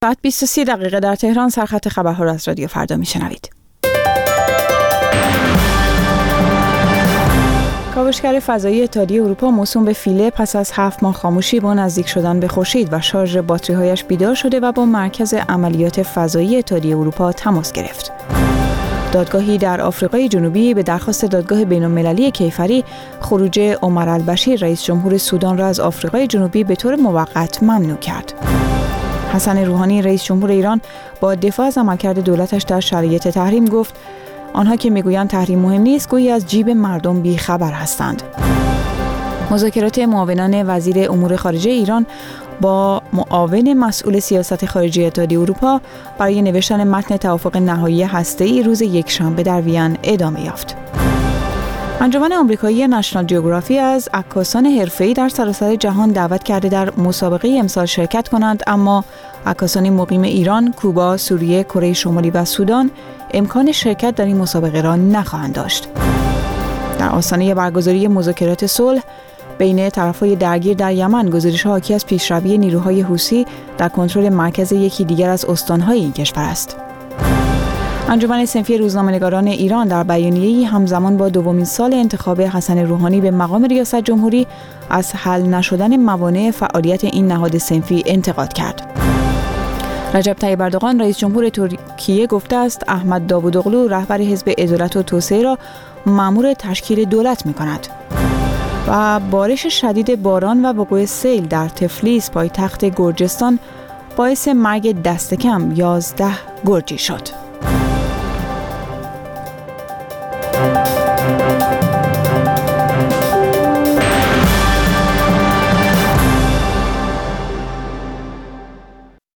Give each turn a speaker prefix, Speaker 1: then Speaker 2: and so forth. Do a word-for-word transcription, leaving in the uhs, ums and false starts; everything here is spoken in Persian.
Speaker 1: ساعت بیست و سه دقیقه در تهران. سرخط خبرها را از رادیو فردا میشنوید. کاوشگر فضایی اتحادیه اروپا موسوم به فیله پس از هفت ماه خاموشی با نزدیک شدن به خورشید و شارژ باتری‌هایش بیدار شده و با مرکز عملیات فضایی اتحادیه اروپا تماس گرفت. دادگاهی در آفریقای جنوبی به درخواست دادگاه بین‌المللی کیفری خروج عمر البشیر رئیس جمهور سودان را از آفریقای جنوبی به طور موقت ممنوع کرد. حسن روحانی رئیس جمهور ایران با دفاع از عملکرد دولتش در شرایط تحریم گفت آنها که میگویند تحریم مهم نیست گویی از جیب مردم بیخبر هستند. مذاکرات معاونان وزیر امور خارجه ایران با معاون مسئول سیاست خارجی اتحادیه اروپا برای نوشتن متن توافق نهایی هسته‌ای روز یکشنبه در وین ادامه یافت. انجمن آمریکایی نشنال جیوگرافی از عکاسان حرفه‌ای در سراسر جهان دعوت کرده در مسابقه امسال شرکت کنند، اما عکاسان مقیم ایران، کوبا، سوریه، کره شمالی و سودان امکان شرکت در این مسابقه را نخواهند داشت. در آستانه برگزاری مذاکرات صلح بین طرف‌های درگیر در یمن، گزارش‌ها حاکی از پیشروی نیروهای حوثی در کنترل مرکز یکی دیگر از استان‌های این کشور است. انجمن صنفی روزنامه‌نگاران ایران در بیانیه‌ای همزمان با دومین سال انتخاب حسن روحانی به مقام ریاست جمهوری از حل نشدن موانع فعالیت این نهاد صنفی انتقاد کرد. رجب طیب اردوغان رئیس جمهور ترکیه گفته است احمد داوودوغلو رهبر حزب عدالت و توسعه را مأمور تشکیل دولت می‌کند. و بارش شدید باران و وقوع سیل در تفلیس پایتخت گرجستان باعث مرگ دست کم یازده گرجی شد.